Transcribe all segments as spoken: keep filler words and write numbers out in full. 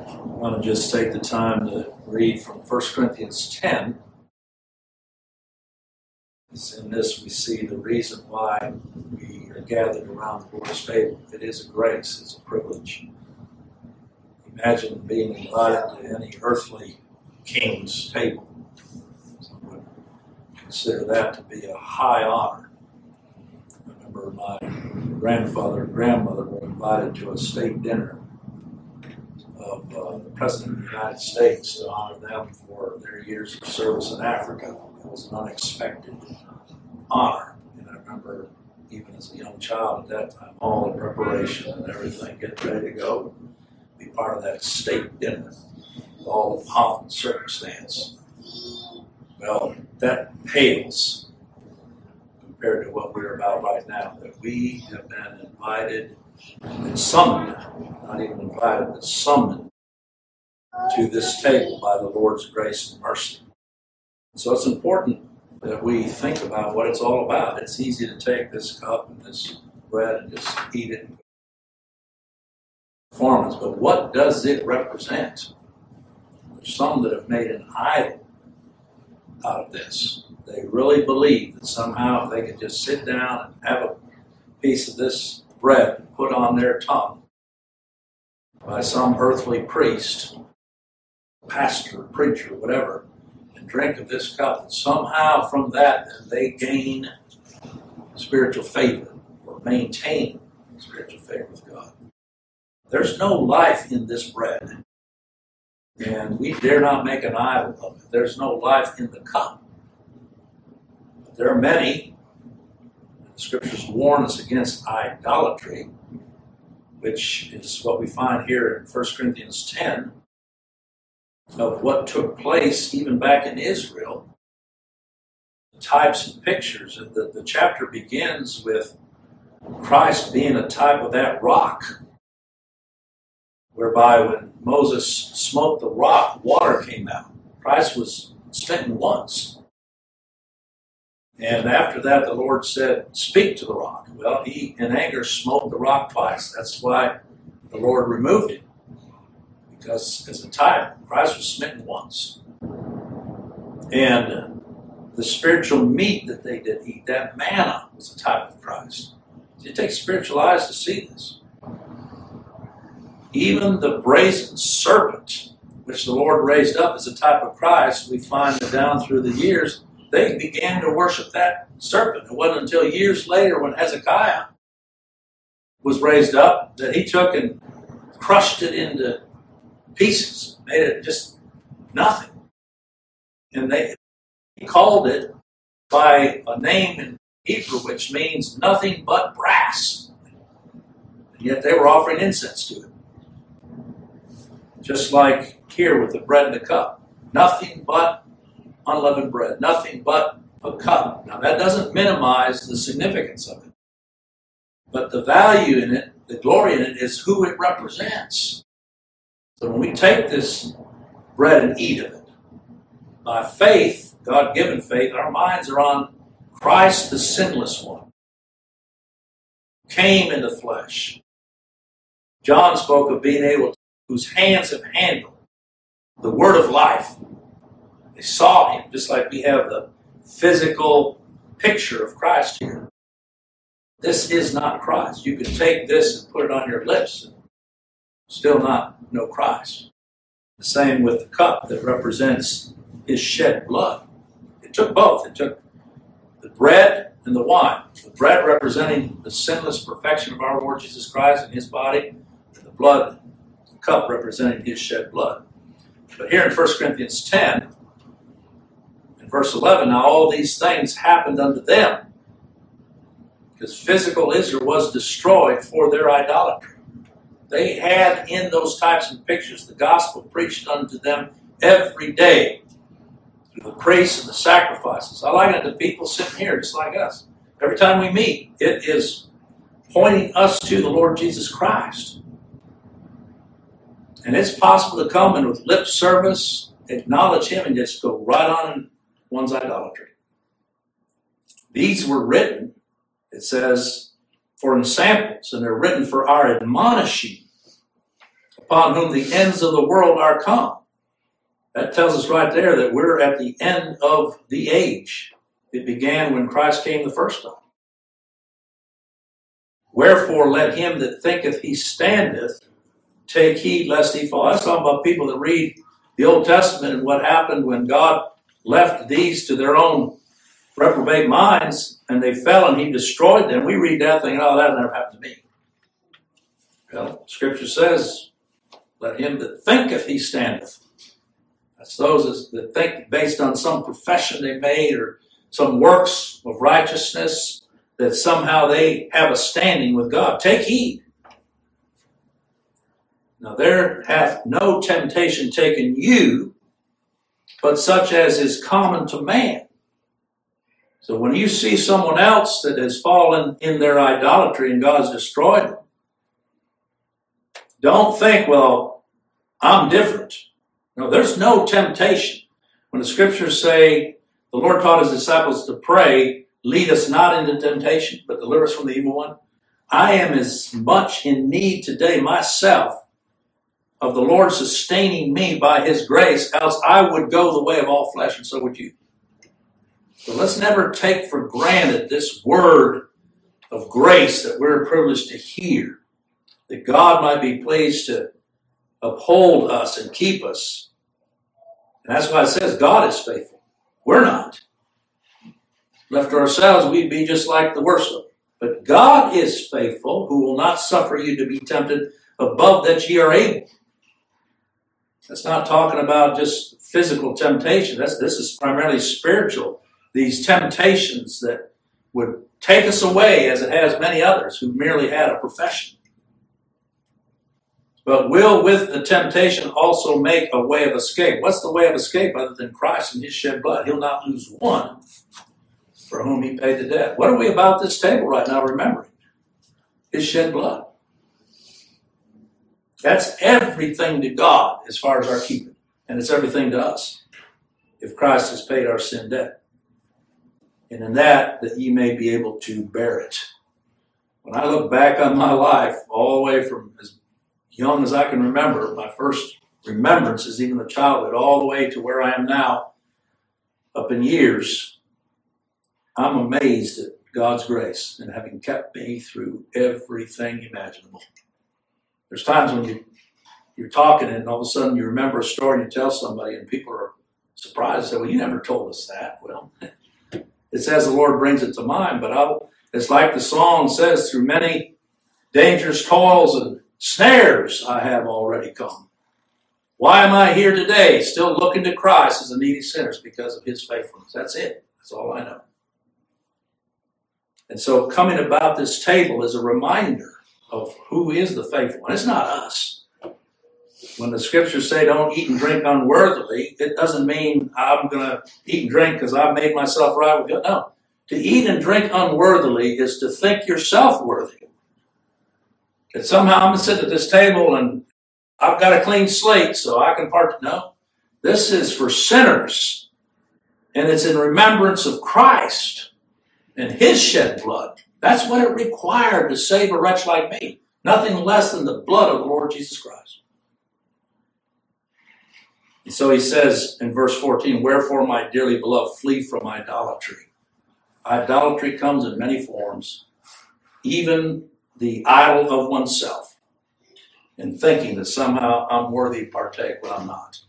I want to just take the time to read from First Corinthians ten. In this we see the reason why we are gathered around the Lord's table. It is a grace, it's a privilege. Imagine being invited to any earthly king's table. Some would consider that to be a high honor. I remember my grandfather and grandmother were invited to a state dinner of uh, the President of the United States to honor them for their years of service in Africa. It was an unexpected honor. And I remember, even as a young child at that time, all the preparation and everything, getting ready to go, be part of that state dinner, with all the pomp and circumstance. Well, that pales compared to what we're about right now, that we have been invited and summoned, not even invited, but summoned to this table by the Lord's grace and mercy. So it's important that we think about what it's all about. It's easy to take this cup and this bread and just eat it in performance, but what does it represent? There's some that have made an idol out of this. They really believe that somehow if they could just sit down and have a piece of this bread put on their tongue by some earthly priest, pastor, preacher, whatever, and drink of this cup, and somehow from that they gain spiritual favor or maintain spiritual favor with God. There's no life in this bread, and we dare not make an idol of it. There's no life in the cup. But there are many. The Scriptures warn us against idolatry, which is what we find here in First Corinthians ten, of what took place even back in Israel. Types and pictures. The, the chapter begins with Christ being a type of that rock, whereby when Moses smote the rock, water came out. Christ was smitten once. And after that, the Lord said, speak to the rock. Well, he, in anger, smote the rock twice. That's why the Lord removed it. Because as a type, Christ was smitten once. And the spiritual meat that they did eat, that manna, was a type of Christ. So it takes spiritual eyes to see this. Even the brazen serpent, which the Lord raised up as a type of Christ, we find that down through the years, they began to worship that serpent. It wasn't until years later when Hezekiah was raised up that he took and crushed it into pieces, made it just nothing. And they he called it by a name in Hebrew which means nothing but brass. And yet they were offering incense to it. Just like here with the bread and the cup. Nothing but unleavened bread. Nothing but a cup. Now that doesn't minimize the significance of it. But the value in it, the glory in it, is who it represents. So when we take this bread and eat of it, by faith, God-given faith, our minds are on Christ the sinless one. Came in the flesh. John spoke of being able to, whose hands have handled the word of life. They saw him, just like we have the physical picture of Christ here. This is not Christ. You can take this and put it on your lips and still not know Christ. The same with the cup that represents his shed blood. It took both. It took the bread and the wine. The bread representing the sinless perfection of our Lord Jesus Christ and his body, and the blood, the cup representing his shed blood. But here in First Corinthians ten, in verse eleven, now all these things happened unto them, because physical Israel was destroyed for their idolatry. They had in those types and pictures the gospel preached unto them every day through the priests and the sacrifices. I like it to people sitting here just like us. Every time we meet, it is pointing us to the Lord Jesus Christ. And it's possible to come and with lip service, acknowledge him, and just go right on in one's idolatry. These were written, it says, for ensamples, and they're written for our admonishing upon whom the ends of the world are come. That tells us right there that we're at the end of the age. It began when Christ came the first time. Wherefore let him that thinketh he standeth take heed lest he fall. That's talking about people that read the Old Testament and what happened when God left these to their own reprobate minds and they fell and he destroyed them. We read that thing, oh, that never happened to me. Well, Scripture says, let him that thinketh he standeth. That's those that think based on some profession they made or some works of righteousness that somehow they have a standing with God. Take heed. Now there hath no temptation taken you, but such as is common to man. So when you see someone else that has fallen in their idolatry and God has destroyed them, don't think, well, I'm different. No, there's no temptation. When the Scriptures say, the Lord taught his disciples to pray, lead us not into temptation, but deliver us from the evil one. I am as much in need today myself of the Lord sustaining me by his grace, else I would go the way of all flesh, and so would you. So let's never take for granted this word of grace that we're privileged to hear, that God might be pleased to uphold us and keep us. And that's why it says God is faithful. We're not. Left to ourselves, we'd be just like the worst of them. But God is faithful, who will not suffer you to be tempted above that ye are able. That's not talking about just physical temptation. That's, this is primarily spiritual. These temptations that would take us away, as it has many others who merely had a profession. But will with the temptation also make a way of escape. What's the way of escape other than Christ and his shed blood? He'll not lose one for whom he paid the debt. What are we about this table right now remembering? His shed blood. That's everything to God as far as our keeping. And it's everything to us if Christ has paid our sin debt. And in that, that ye may be able to bear it. When I look back on my life, all the way from as young as I can remember, my first remembrances, even the childhood, all the way to where I am now, up in years, I'm amazed at God's grace and having kept me through everything imaginable. There's times when you, you're talking and all of a sudden you remember a story and you tell somebody and people are surprised. Say, well, you never told us that. Well, it's as the Lord brings it to mind, but I'll, it's like the song says, through many dangerous toils and snares I have already come. Why am I here today still looking to Christ as a needy sinner? It's because of his faithfulness. That's it. That's all I know. And so coming about this table is a reminder of who is the faithful. And it's not us. When the Scriptures say don't eat and drink unworthily, it doesn't mean I'm going to eat and drink because I've made myself right with God. No. To eat and drink unworthily is to think yourself worthy. That somehow I'm going to sit at this table and I've got a clean slate so I can part. No. This is for sinners. And it's in remembrance of Christ and his shed blood. That's what it required to save a wretch like me. Nothing less than the blood of the Lord Jesus Christ. And so he says in verse fourteen, wherefore, my dearly beloved, flee from idolatry. Idolatry comes in many forms, even the idol of oneself, and thinking that somehow I'm worthy to partake when I'm not.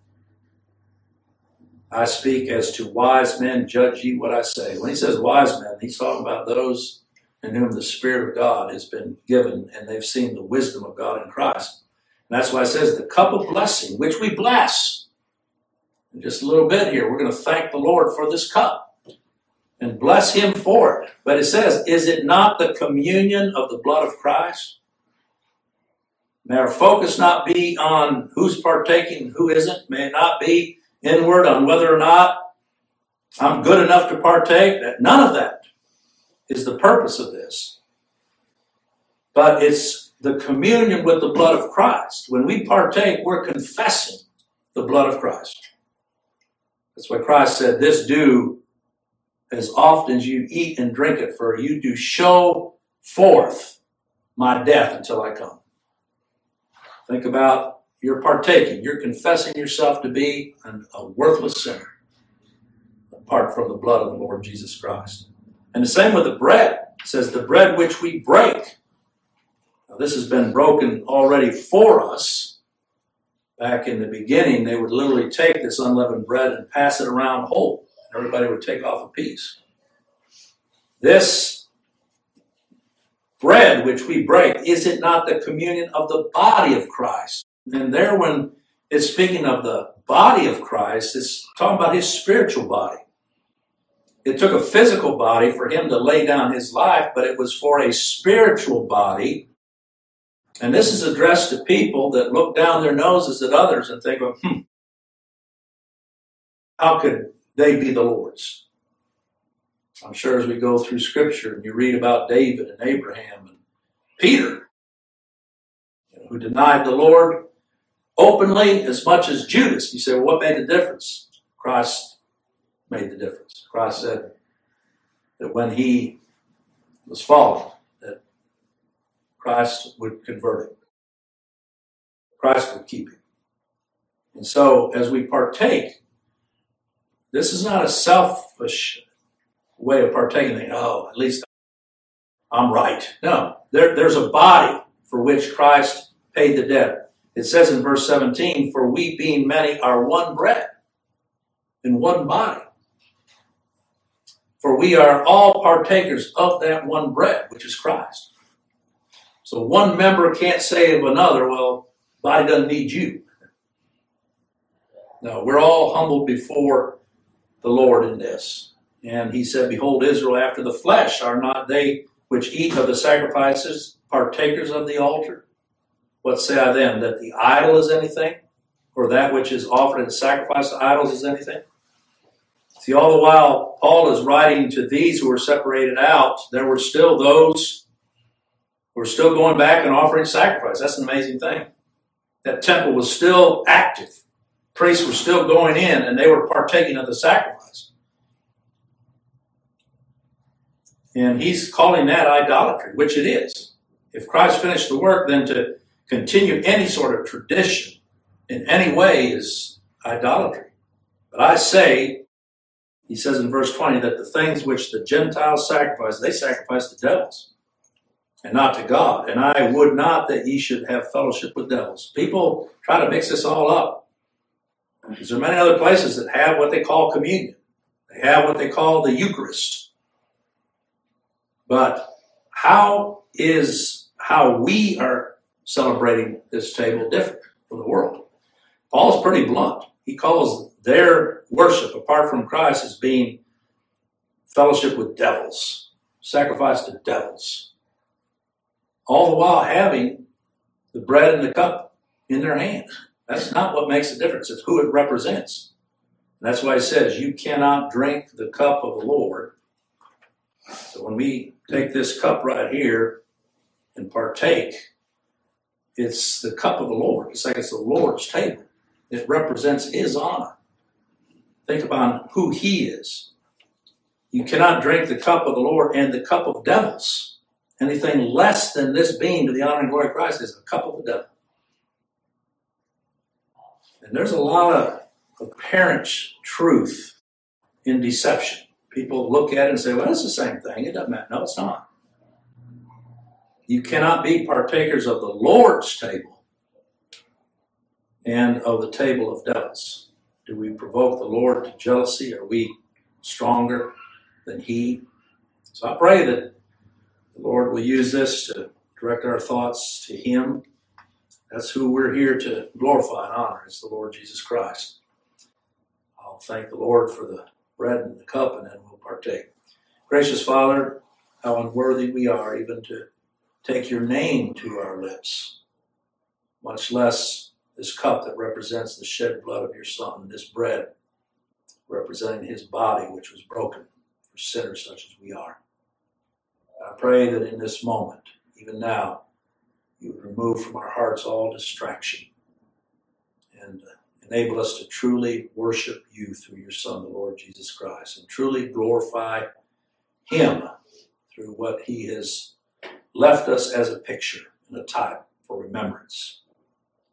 I speak as to wise men, judge ye what I say. When he says wise men, he's talking about those in whom the Spirit of God has been given, and they've seen the wisdom of God in Christ. And that's why it says the cup of blessing, which we bless. In just a little bit here, we're going to thank the Lord for this cup and bless him for it. But it says, is it not the communion of the blood of Christ? May our focus not be on who's partaking and who isn't. May it not be inward on whether or not I'm good enough to partake. None of that is the purpose of this. But it's the communion with the blood of Christ. When we partake, we're confessing the blood of Christ. That's why Christ said, this do as often as you eat and drink it, for you do show forth my death until I come. Think about you're partaking. You're confessing yourself to be an, a worthless sinner apart from the blood of the Lord Jesus Christ. And the same with the bread. It says the bread which we break. Now, this has been broken already for us. Back in the beginning, they would literally take this unleavened bread and pass it around whole. Everybody would take off a piece. This bread which we break, is it not the communion of the body of Christ? And there, when it's speaking of the body of Christ, it's talking about his spiritual body. It took a physical body for him to lay down his life, but it was for a spiritual body. And this is addressed to people that look down their noses at others and think, well, hmm, how could they be the Lord's? I'm sure as we go through Scripture and you read about David and Abraham and Peter, you know, who denied the Lord openly as much as Judas. You say, well, what made the difference? Christ made the difference. Christ said that when he was fallen, that Christ would convert him. Christ would keep him. And so as we partake, this is not a selfish way of partaking. Thinking, oh, at least I'm right. No, there, there's a body for which Christ paid the debt. It says in verse seventeen, for we being many are one bread in one body. For we are all partakers of that one bread, which is Christ. So one member can't say of another, well, body doesn't need you. No, we're all humbled before the Lord in this. And he said, behold, Israel after the flesh, are not they which eat of the sacrifices partakers of the altar? What say I then, that the idol is anything? Or that which is offered in sacrifice to idols is anything? See, all the while Paul is writing to these who were separated out, there were still those who were still going back and offering sacrifice. That's an amazing thing. That temple was still active. Priests were still going in and they were partaking of the sacrifice. And he's calling that idolatry, which it is. If Christ finished the work, then to continue any sort of tradition in any way is idolatry. But I say, he says in verse twenty, that the things which the Gentiles sacrifice, they sacrifice to devils and not to God. And I would not that ye should have fellowship with devils. People try to mix this all up. Because there are many other places that have what they call communion. They have what they call the Eucharist. But how is how we are celebrating this table different from the world? Paul's pretty blunt. He calls their worship, apart from Christ, as being fellowship with devils, sacrifice to devils. All the while having the bread and the cup in their hands. That's not what makes the difference. It's who it represents. And that's why it says, you cannot drink the cup of the Lord. So when we take this cup right here and partake, it's the cup of the Lord. It's like it's the Lord's table. It represents his honor. Think about who he is. You cannot drink the cup of the Lord and the cup of devils. Anything less than this being to the honor and glory of Christ is a cup of the devil. And there's a lot of apparent truth in deception. People look at it and say, well, it's the same thing. It doesn't matter. No, it's not. You cannot be partakers of the Lord's table and of the table of devils. Do we provoke the Lord to jealousy? Are we stronger than he? So I pray that the Lord will use this to direct our thoughts to him. That's who we're here to glorify and honor. It's the Lord Jesus Christ. I'll thank the Lord for the bread and the cup, and then we'll partake. Gracious Father, how unworthy we are even to take your name to our lips, much less this cup that represents the shed blood of your Son, and this bread representing his body, which was broken for sinners such as we are. I pray that in this moment, even now, you would remove from our hearts all distraction and enable us to truly worship you through your Son, the Lord Jesus Christ, and truly glorify him through what he has left us as a picture and a type for remembrance.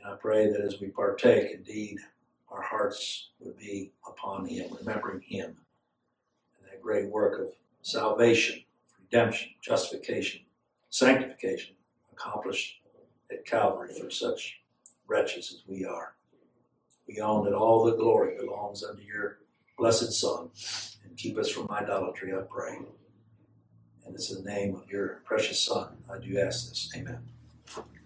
I pray that as we partake, indeed, our hearts would be upon him, remembering him and that great work of salvation, redemption, justification, sanctification accomplished at Calvary for such wretches as we are. We own that all the glory belongs unto your blessed Son, and keep us from idolatry, I pray. And it's in the name of your precious Son I do ask this. Amen.